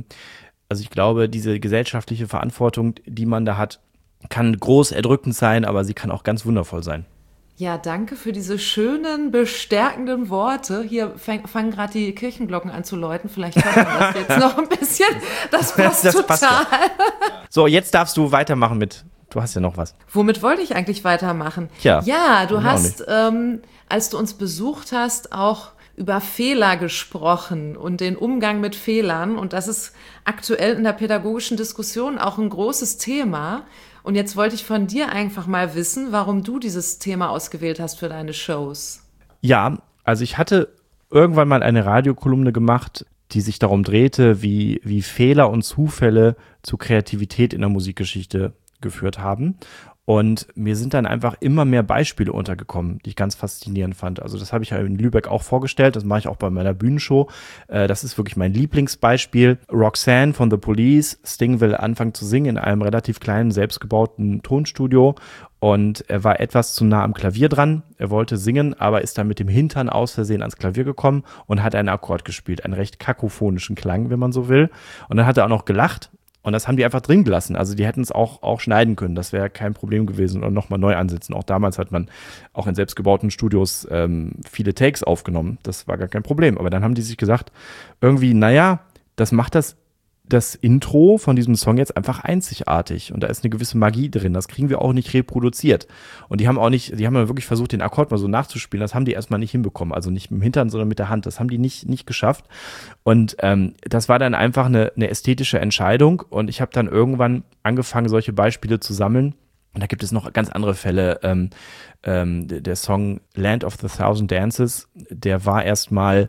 Also ich glaube, diese gesellschaftliche Verantwortung, die man da hat, kann groß erdrückend sein, aber sie kann auch ganz wundervoll sein. Ja, danke für diese schönen, bestärkenden Worte. Hier fangen gerade die Kirchenglocken an zu läuten. Vielleicht hört man das jetzt noch ein bisschen. Das passt Das total. passt ja. So, jetzt darfst du weitermachen du hast ja noch was. Womit wollte ich eigentlich weitermachen? Tja, Ja, du auch hast, als du uns besucht hast, auch über Fehler gesprochen und den Umgang mit Fehlern. Und das ist aktuell in der pädagogischen Diskussion auch ein großes Thema. Und jetzt wollte ich von dir einfach mal wissen, warum du dieses Thema ausgewählt hast für deine Shows. Ja, also ich hatte irgendwann mal eine Radiokolumne gemacht, die sich darum drehte, wie Fehler und Zufälle zu Kreativität in der Musikgeschichte geführt haben. Und mir sind dann einfach immer mehr Beispiele untergekommen, die ich ganz faszinierend fand. Also das habe ich ja in Lübeck auch vorgestellt, das mache ich auch bei meiner Bühnenshow. Das ist wirklich mein Lieblingsbeispiel. Roxanne von The Police, Sting will anfangen zu singen in einem relativ kleinen, selbstgebauten Tonstudio. Und er war etwas zu nah am Klavier dran. Er wollte singen, aber ist dann mit dem Hintern aus Versehen ans Klavier gekommen und hat einen Akkord gespielt. Einen recht kakophonischen Klang, wenn man so will. Und dann hat er auch noch gelacht. Und das haben die einfach drin gelassen. Also die hätten es auch schneiden können. Das wäre kein Problem gewesen und nochmal neu ansetzen. Auch damals hat man auch in selbstgebauten Studios viele Takes aufgenommen. Das war gar kein Problem. Aber dann haben die sich gesagt, irgendwie, das macht das Intro von diesem Song jetzt einfach einzigartig. Und da ist eine gewisse Magie drin. Das kriegen wir auch nicht reproduziert. Und die haben dann wirklich versucht, den Akkord mal so nachzuspielen. Das haben die erstmal nicht hinbekommen. Also nicht mit dem Hintern, sondern mit der Hand. Das haben die nicht geschafft. Und das war dann einfach eine ästhetische Entscheidung. Und ich habe dann irgendwann angefangen, solche Beispiele zu sammeln. Und da gibt es noch ganz andere Fälle. Der Song Land of the Thousand Dances, der war erstmal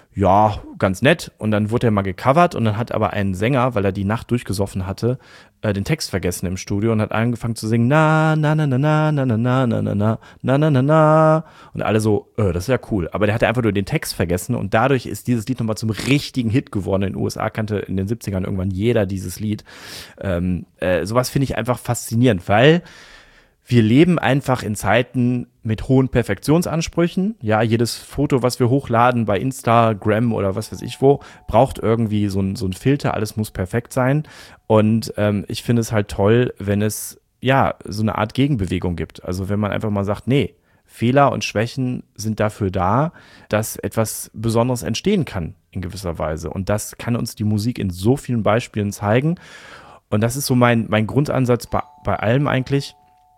ja, ganz nett. Und dann wurde er mal gecovert und dann hat aber ein Sänger, weil er die Nacht durchgesoffen hatte, den Text vergessen im Studio und hat angefangen zu singen, na, na, na, na, na, na, na, na, na, na, na, na, na, na, na. Und alle so, das ist ja cool. Aber der hatte einfach nur den Text vergessen und dadurch ist dieses Lied nochmal zum richtigen Hit geworden. In den USA kannte in den 70ern irgendwann jeder dieses Lied. Sowas finde ich einfach faszinierend, weil wir leben einfach in Zeiten mit hohen Perfektionsansprüchen. Ja, jedes Foto, was wir hochladen bei Instagram oder was weiß ich wo, braucht irgendwie so ein Filter. Alles muss perfekt sein. Und ich finde es halt toll, wenn es ja so eine Art Gegenbewegung gibt. Also wenn man einfach mal sagt, nee, Fehler und Schwächen sind dafür da, dass etwas Besonderes entstehen kann in gewisser Weise. Und das kann uns die Musik in so vielen Beispielen zeigen. Und das ist so mein Grundansatz bei allem eigentlich.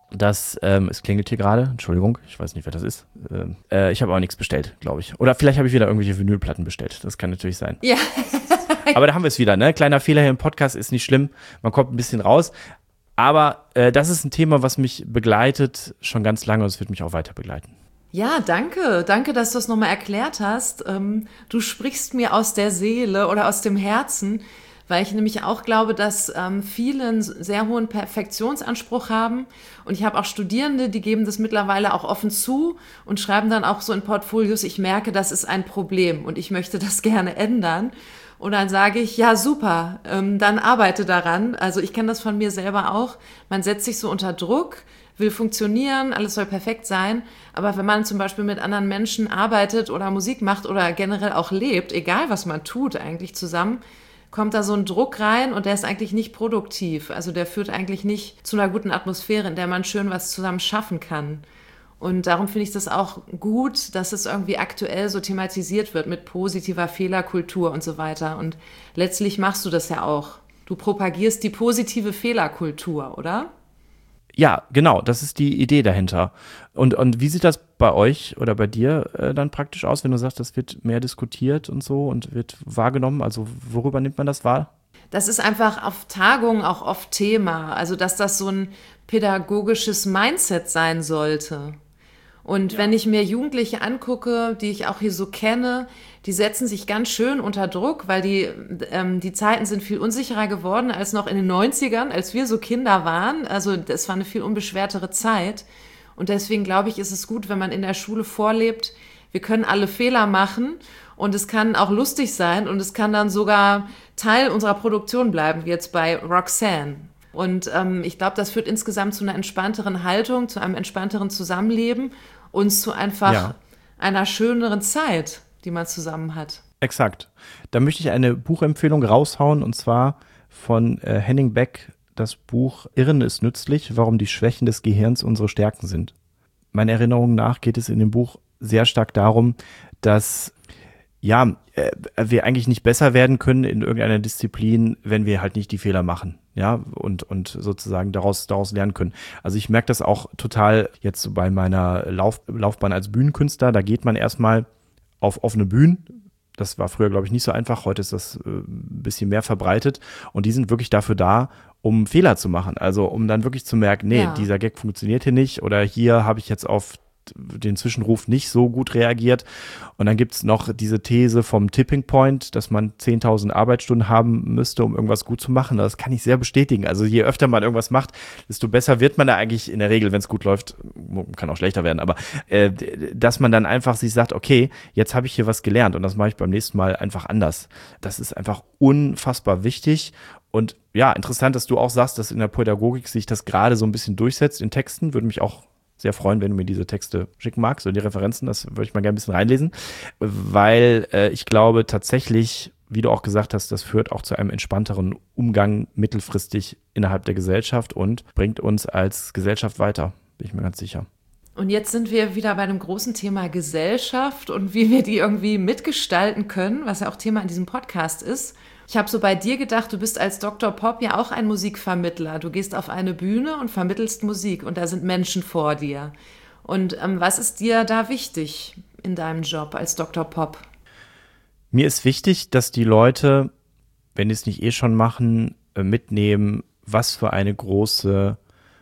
Es klingelt hier gerade, Entschuldigung, ich weiß nicht, wer das ist. Ich habe auch nichts bestellt, glaube ich. Oder vielleicht habe ich wieder irgendwelche Vinylplatten bestellt, das kann natürlich sein. Ja. Aber da haben wir es wieder, ne? Kleiner Fehler hier im Podcast ist nicht schlimm, man kommt ein bisschen raus. Aber das ist ein Thema, was mich begleitet schon ganz lange und es wird mich auch weiter begleiten. Ja, danke. Danke, dass du es nochmal erklärt hast. Du sprichst mir aus der Seele oder aus dem Herzen, weil ich nämlich auch glaube, dass viele einen sehr hohen Perfektionsanspruch haben. Und ich habe auch Studierende, die geben das mittlerweile auch offen zu und schreiben dann auch so in Portfolios, ich merke, das ist ein Problem und ich möchte das gerne ändern. Und dann sage ich, ja super, dann arbeite daran. Also ich kenne das von mir selber auch. Man setzt sich so unter Druck, will funktionieren, alles soll perfekt sein. Aber wenn man zum Beispiel mit anderen Menschen arbeitet oder Musik macht oder generell auch lebt, egal was man tut eigentlich zusammen, kommt da so ein Druck rein und der ist eigentlich nicht produktiv. Also der führt eigentlich nicht zu einer guten Atmosphäre, in der man schön was zusammen schaffen kann. Und darum finde ich das auch gut, dass es irgendwie aktuell so thematisiert wird mit positiver Fehlerkultur und so weiter. Und letztlich machst du das ja auch. Du propagierst die positive Fehlerkultur, oder? Ja, genau, das ist die Idee dahinter. Und wie sieht das bei euch oder bei dir dann praktisch aus, wenn du sagst, das wird mehr diskutiert und so und wird wahrgenommen? Also worüber nimmt man das wahr? Das ist einfach auf Tagungen auch oft Thema. Also dass das so ein pädagogisches Mindset sein sollte. Und wenn ich mir Jugendliche angucke, die ich auch hier so kenne, die setzen sich ganz schön unter Druck, weil die Zeiten sind viel unsicherer geworden als noch in den 90ern, als wir so Kinder waren. Also das war eine viel unbeschwertere Zeit. Und deswegen glaube ich, ist es gut, wenn man in der Schule vorlebt, wir können alle Fehler machen und es kann auch lustig sein und es kann dann sogar Teil unserer Produktion bleiben, wie jetzt bei Roxanne. Und ich glaube, das führt insgesamt zu einer entspannteren Haltung, zu einem entspannteren Zusammenleben und zu einfach einer schöneren Zeit, die man zusammen hat. Exakt. Da möchte ich eine Buchempfehlung raushauen und zwar von Henning Beck, das Buch Irren ist nützlich, warum die Schwächen des Gehirns unsere Stärken sind. Meiner Erinnerung nach geht es in dem Buch sehr stark darum, dass wir eigentlich nicht besser werden können in irgendeiner Disziplin, wenn wir halt nicht die Fehler machen, ja, und sozusagen daraus lernen können. Also ich merke das auch total jetzt so bei meiner Laufbahn als Bühnenkünstler, da geht man erstmal auf offene Bühnen. Das war früher, glaube ich, nicht so einfach. Heute ist das ein bisschen mehr verbreitet. Und die sind wirklich dafür da, um Fehler zu machen. Also um dann wirklich zu merken, nee, dieser Gag funktioniert hier nicht. Oder hier habe ich jetzt auf den Zwischenruf nicht so gut reagiert. Und dann gibt es noch diese These vom Tipping Point, dass man 10.000 Arbeitsstunden haben müsste, um irgendwas gut zu machen. Das kann ich sehr bestätigen. Also je öfter man irgendwas macht, desto besser wird man da eigentlich in der Regel, wenn es gut läuft, kann auch schlechter werden, aber dass man dann einfach sich sagt, okay, jetzt habe ich hier was gelernt und das mache ich beim nächsten Mal einfach anders. Das ist einfach unfassbar wichtig. Und ja, interessant, dass du auch sagst, dass in der Pädagogik sich das gerade so ein bisschen durchsetzt in Texten. Würde mich auch sehr freuen, wenn du mir diese Texte schicken magst oder die Referenzen, das würde ich mal gerne ein bisschen reinlesen, weil ich glaube tatsächlich, wie du auch gesagt hast, das führt auch zu einem entspannteren Umgang mittelfristig innerhalb der Gesellschaft und bringt uns als Gesellschaft weiter, bin ich mir ganz sicher. Und jetzt sind wir wieder bei einem großen Thema Gesellschaft und wie wir die irgendwie mitgestalten können, was ja auch Thema in diesem Podcast ist. Ich habe so bei dir gedacht, du bist als Dr. Pop ja auch ein Musikvermittler. Du gehst auf eine Bühne und vermittelst Musik und da sind Menschen vor dir. Und was ist dir da wichtig in deinem Job als Dr. Pop? Mir ist wichtig, dass die Leute, wenn die es nicht eh schon machen, mitnehmen, was für eine große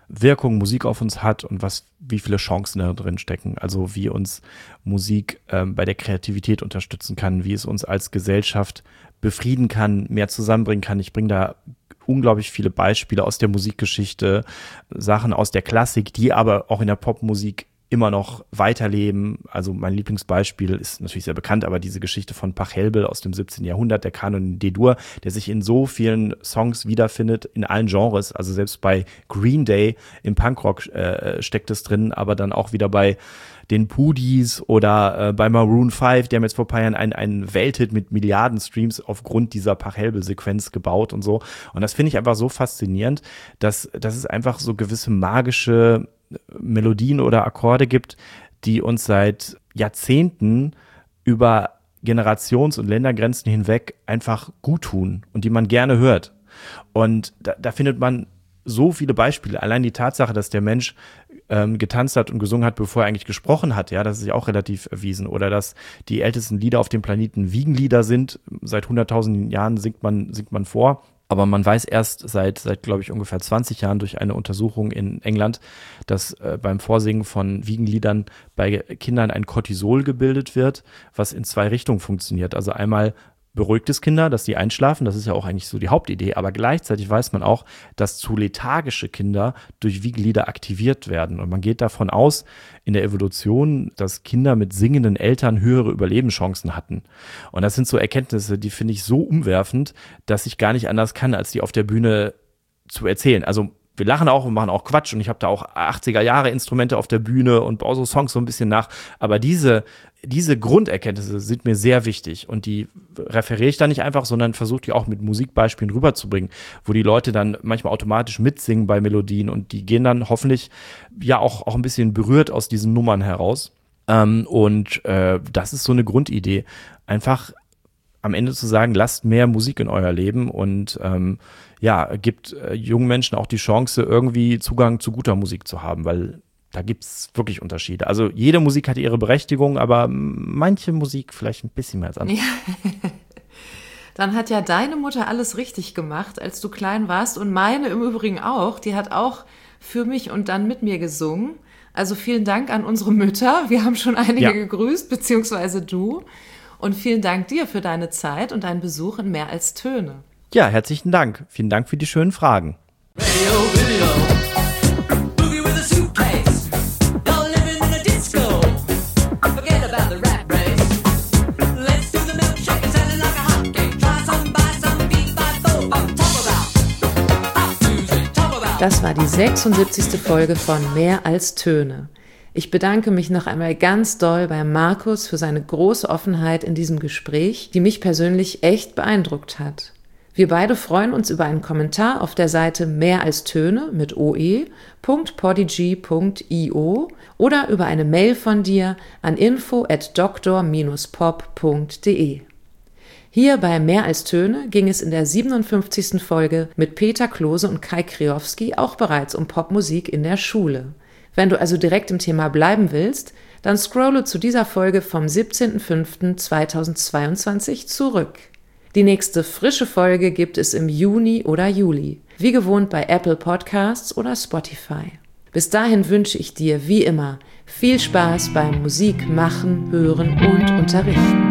Wirkung Musik auf uns hat und wie viele Chancen da drin stecken. Also wie uns Musik bei der Kreativität unterstützen kann, wie es uns als Gesellschaft befrieden kann, mehr zusammenbringen kann. Ich bringe da unglaublich viele Beispiele aus der Musikgeschichte, Sachen aus der Klassik, die aber auch in der Popmusik immer noch weiterleben. Also mein Lieblingsbeispiel ist natürlich sehr bekannt, aber diese Geschichte von Pachelbel aus dem 17. Jahrhundert, der Kanon in D-Dur, der sich in so vielen Songs wiederfindet, in allen Genres. Also selbst bei Green Day im Punkrock steckt es drin, aber dann auch wieder bei den Pudis oder bei Maroon 5, die haben jetzt vor ein paar Jahren einen Welthit mit Milliarden Streams aufgrund dieser Pachelbel-Sequenz gebaut und so. Und das finde ich einfach so faszinierend, dass es einfach so gewisse magische Melodien oder Akkorde gibt, die uns seit Jahrzehnten über Generations- und Ländergrenzen hinweg einfach gut tun und die man gerne hört. Und da findet man so viele Beispiele. Allein die Tatsache, dass der Mensch getanzt hat und gesungen hat, bevor er eigentlich gesprochen hat, ja, das ist ja auch relativ erwiesen. Oder dass die ältesten Lieder auf dem Planeten Wiegenlieder sind. Seit 100.000 Jahren singt man vor. Aber man weiß erst seit glaube ich, ungefähr 20 Jahren durch eine Untersuchung in England, dass beim Vorsingen von Wiegenliedern bei Kindern ein Cortisol gebildet wird, was in 2 Richtungen funktioniert. Also einmal beruhigt es Kinder, dass sie einschlafen, das ist ja auch eigentlich so die Hauptidee, aber gleichzeitig weiß man auch, dass zu lethargische Kinder durch Wiegenlieder aktiviert werden. Und man geht davon aus, in der Evolution, dass Kinder mit singenden Eltern höhere Überlebenschancen hatten. Und das sind so Erkenntnisse, die finde ich so umwerfend, dass ich gar nicht anders kann, als die auf der Bühne zu erzählen. Also wir lachen auch und machen auch Quatsch und ich habe da auch 80er-Jahre-Instrumente auf der Bühne und baue so Songs so ein bisschen nach. Aber diese Grunderkenntnisse sind mir sehr wichtig und die referiere ich dann nicht einfach, sondern versuche die auch mit Musikbeispielen rüberzubringen, wo die Leute dann manchmal automatisch mitsingen bei Melodien und die gehen dann hoffentlich ja auch ein bisschen berührt aus diesen Nummern heraus. Das ist so eine Grundidee. Einfach am Ende zu sagen, lasst mehr Musik in euer Leben und gibt jungen Menschen auch die Chance, irgendwie Zugang zu guter Musik zu haben, weil da gibt es wirklich Unterschiede. Also jede Musik hat ihre Berechtigung, aber manche Musik vielleicht ein bisschen mehr als andere. Ja. Dann hat ja deine Mutter alles richtig gemacht, als du klein warst und meine im Übrigen auch. Die hat auch für mich und dann mit mir gesungen. Also vielen Dank an unsere Mütter. Wir haben schon einige gegrüßt, beziehungsweise du. Und vielen Dank dir für deine Zeit und deinen Besuch in Mehr als Töne. Ja, herzlichen Dank. Vielen Dank für die schönen Fragen. Boogie with a suitcase. Y'all living in a disco. Forget about the rat race. Let's do the milkshake and sell it like a hotcake. Try some, buy some, beat by four. Talk about pop music. Talk about. Das war die 76. Folge von Mehr als Töne. Ich bedanke mich noch einmal ganz doll bei Markus für seine große Offenheit in diesem Gespräch, die mich persönlich echt beeindruckt hat. Wir beide freuen uns über einen Kommentar auf der Seite mehralstöne mit oe.podigy.io oder über eine Mail von dir an info@doktor-pop.de. Hier bei Mehr als Töne ging es in der 57. Folge mit Peter Klose und Kai Kriowski auch bereits um Popmusik in der Schule. Wenn du also direkt im Thema bleiben willst, dann scrolle zu dieser Folge vom 17.05.2022 zurück. Die nächste frische Folge gibt es im Juni oder Juli, wie gewohnt bei Apple Podcasts oder Spotify. Bis dahin wünsche ich dir wie immer viel Spaß beim Musik machen, hören und unterrichten.